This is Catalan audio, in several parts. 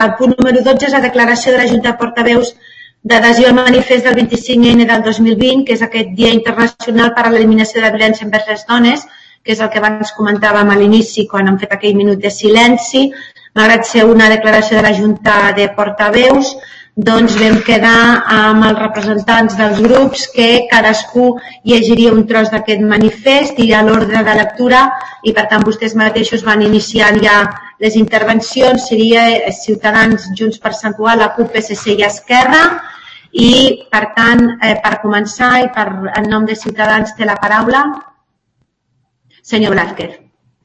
El punt número 12 és la declaració de la Junta de Portaveus d'adhesió al manifest del 25N del 2020, que és aquest Dia Internacional per a l'Eliminació de la Violència envers les Dones, que és el que abans comentàvem a l'inici quan hem fet aquell minut de silenci. Malgrat ser una declaració de la Junta de Portaveus, doncs vam quedar amb els representants dels grups que cadascú llegiria un tros d'aquest manifest i a l'ordre de lectura, i per tant vostès mateixos van iniciant ja les intervencions. Seria Ciutadans, Junts per Sant Cugat, la CUP, PSC i Esquerra, i per tant, per començar i en nom de Ciutadans té la paraula senyor Blázquez.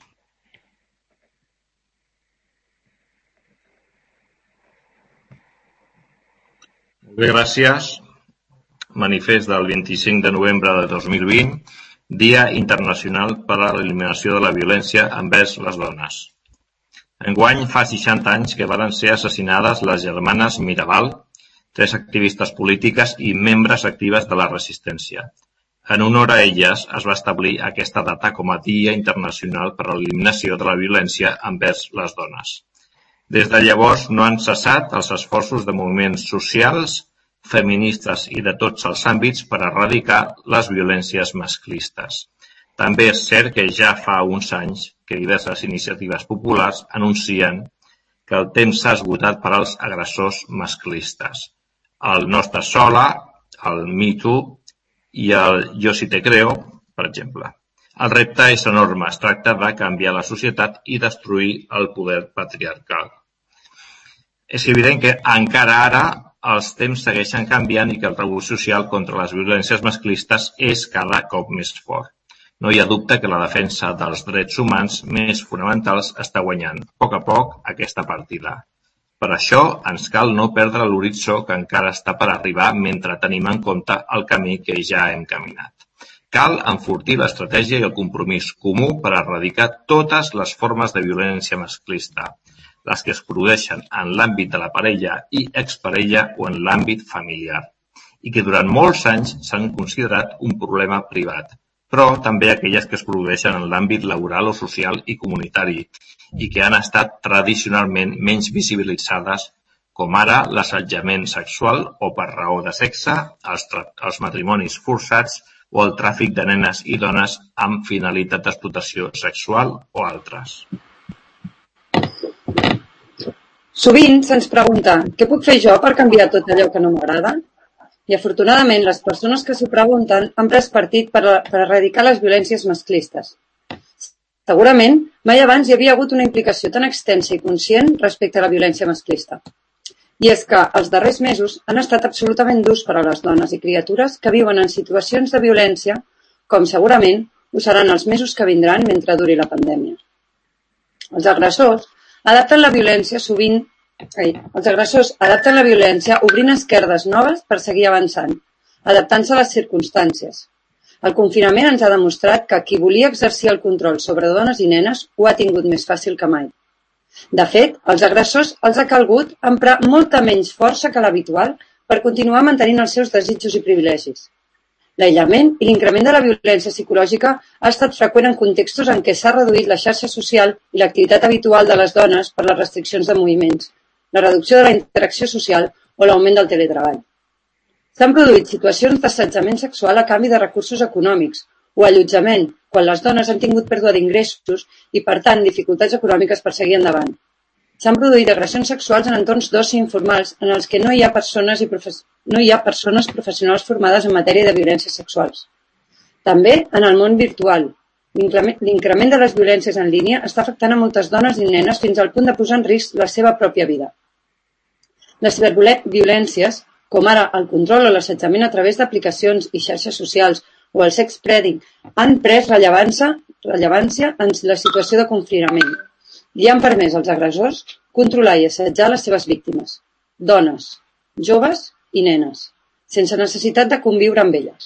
Bé, gràcies. Manifest del 25 de novembre de 2020, Dia Internacional per a l'Eliminació de la Violència envers les Dones. Enguany fa 60 anys que varen ser assassinades les germanes Mirabal, 3 activistes polítiques i membres actives de la resistència. En honor a elles es va establir aquesta data com a Dia Internacional per a l'Eliminació de la Violència envers les Dones. Des de llavors no han cessat els esforços de moviments socials, feministes i de tots els àmbits per erradicar les violències masclistes. També és cert que ja fa uns anys que diverses iniciatives populars anuncien que el temps s'ha esgotat per als agressors masclistes. El Nostre Sola, el Me Too i el Yo Si Te Creo, per exemple. El repte és enorme, es tracta de canviar la societat i destruir el poder patriarcal. És evident que encara ara els temps segueixen canviant i que el rebuig social contra les violències masclistes és cada cop més fort. No hi ha dubte que la defensa dels drets humans més fonamentals està guanyant, a poc, aquesta partida. Per això ens cal no perdre l'horitzó que encara està per arribar mentre tenim en compte el camí que ja hem caminat. Cal enfortir l'estratègia i el compromís comú per erradicar totes les formes de violència masclista, les que es produeixen en l'àmbit de la parella i exparella o en l'àmbit familiar, i que durant molts anys s'han considerat un problema privat, però també aquelles que es produeixen en l'àmbit laboral o social i comunitari, i que han estat tradicionalment menys visibilitzades, com ara l'assetjament sexual o per raó de sexe, els matrimonis forçats o el tràfic de nenes i dones amb finalitat d'explotació sexual o altres. Sovint se'ns pregunta què puc fer jo per canviar tot allò que no m'agrada? I afortunadament les persones que s'ho pregunten han pres partit per erradicar les violències masclistes. Segurament, mai abans hi havia hagut una implicació tan extensa i conscient respecte a la violència masclista. I és que els darrers mesos han estat absolutament durs per a les dones i criatures que viuen en situacions de violència, com segurament ho seran els mesos que vindran mentre duri la pandèmia. Els agressors adapten la violència obrint esquerdes noves per seguir avançant, adaptant-se a les circumstàncies. El confinament ens ha demostrat que qui volia exercir el control sobre dones i nenes ho ha tingut més fàcil que mai. De fet, als agressors els ha calgut emprar molta menys força que l'habitual per continuar mantenint els seus desitjos i privilegis. L'aïllament i l'increment de la violència psicològica ha estat freqüent en contextos en què s'ha reduït la xarxa social i l'activitat habitual de les dones per les restriccions de moviments, la reducció de la interacció social o l'augment del teletreball. S'han produït situacions d'assetjament sexual a canvi de recursos econòmics o allotjament, quan les dones han tingut pèrdua d'ingressos i, per tant, dificultats econòmiques per seguir endavant. S'han produït agressions sexuals en entorns d'oci informals en els que no hi ha persones professionals formades en matèria de violències sexuals. També en el món virtual. L'increment de les violències en línia està afectant a moltes dones i nenes fins al punt de posar en risc la seva pròpia vida. Les ciberviolències, com ara el control o l'assetjament a través d'aplicacions i xarxes socials o el sex spreading, han pres rellevància en la situació de confinament i han permès als agressors controlar i assetjar les seves víctimes, dones, joves i nenes, sense necessitat de conviure amb elles.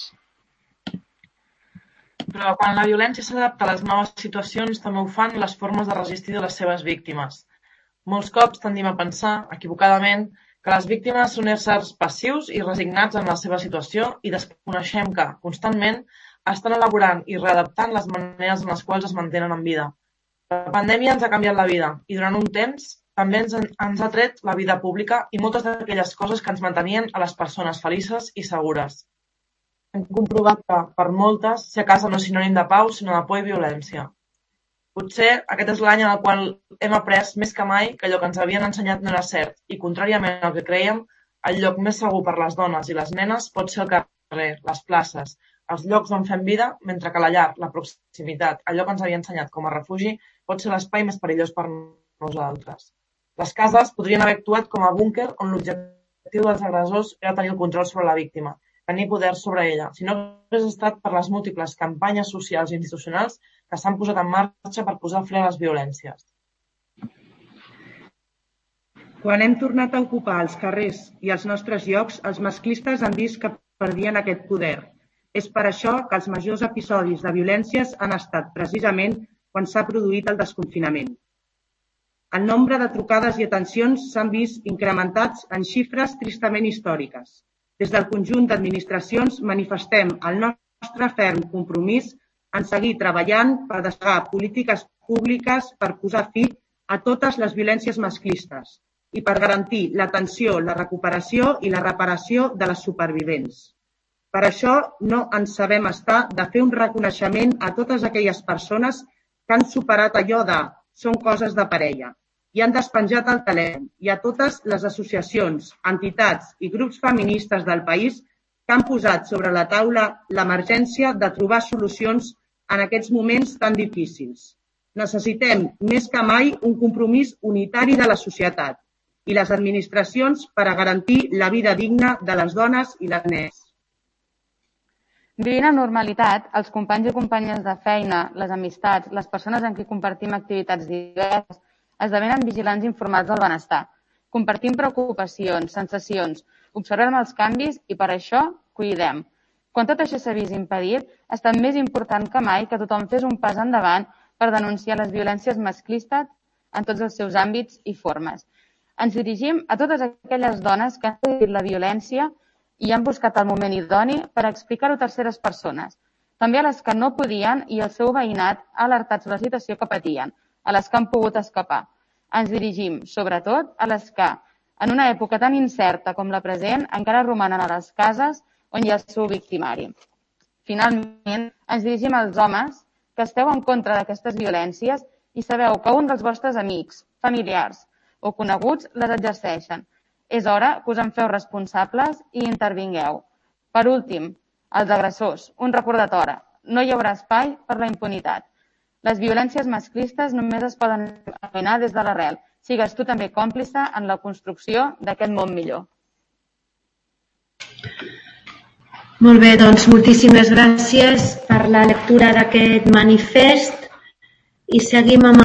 Però quan la violència s'adapta a les noves situacions, també ho fan les formes de resistir de les seves víctimes. Molts cops tendim a pensar, equivocadament, que les víctimes són éssers passius i resignats en la seva situació i desconeixem que, constantment, estan elaborant i readaptant les maneres en les quals es mantenen en vida. La pandèmia ens ha canviat la vida i durant un temps també ens ha tret la vida pública i moltes d'aquelles coses que ens mantenien a les persones felices i segures. Hem comprovat que, per moltes, ser a casa no és sinònim de pau, sinó de por i violència. Potser aquest és l'any en el qual hem après més que mai que allò que ens havien ensenyat no era cert i, contràriament al que creiem, el lloc més segur per les dones i les nenes pot ser el carrer, les places, els llocs on fem vida, mentre que la llar, la proximitat, allò que ens havia ensenyat com a refugi, pot ser l'espai més perillós per nosaltres. Les cases podrien haver actuat com a búnquer on l'objectiu dels agressors era tenir el control sobre la víctima, tenir poder sobre ella, si no hagués estat per les múltiples campanyes socials i institucionals que s'han posat en marxa per posar fre a les violències. Quan hem tornat a ocupar els carrers i els nostres llocs, els masclistes han vist que perdien aquest poder. És per això que els majors episodis de violències han estat precisament quan s'ha produït el desconfinament. El nombre de trucades i atencions s'han vist incrementats en xifres tristament històriques. Des del conjunt d'administracions manifestem el nostre ferm compromís en seguir treballant per desplegar polítiques públiques per posar fi a totes les violències masclistes i per garantir l'atenció, la recuperació i la reparació de les supervivents. Per això no ens sabem estar de fer un reconeixement a totes aquelles persones que han superat allò de «són coses de parella» i han despenjat el telèfon, i a totes les associacions, entitats i grups feministes del país que han posat sobre la taula l'emergència de trobar solucions en aquests moments tan difícils. Necessitem més que mai un compromís unitari de la societat i les administracions per a garantir la vida digna de les dones i les nenes. Vivint en normalitat, els companys i companyes de feina, les amistats, les persones amb qui compartim activitats diverses, esdevenen vigilants informats del benestar. Compartim preocupacions, sensacions, observem els canvis i per això cuidem. Quan tot això s'ha vist impedit, ha estat més important que mai que tothom fes un pas endavant per denunciar les violències masclistes en tots els seus àmbits i formes. Ens dirigim a totes aquelles dones que han patit la violència i han buscat el moment idoni per explicar-ho a terceres persones. També a les que no podien i el seu veïnat ha alertat sobre la situació que patien, a les que han pogut escapar. Ens dirigim, sobretot, a les que, en una època tan incerta com la present, encara romanen a les cases on hi ha el seu victimari. Finalment, ens dirigim als homes que esteu en contra d'aquestes violències i sabeu que un dels vostres amics, familiars o coneguts les exerceixen. És hora que us en feu responsables i intervingueu. Per últim, als agressors, un recordatori. No hi haurà espai per la impunitat. Les violències masclistes només es poden eliminar des de l'arrel. Sigues tu també còmplice en la construcció d'aquest món millor. Molt bé, doncs moltíssimes gràcies per la lectura d'aquest manifest i seguim amb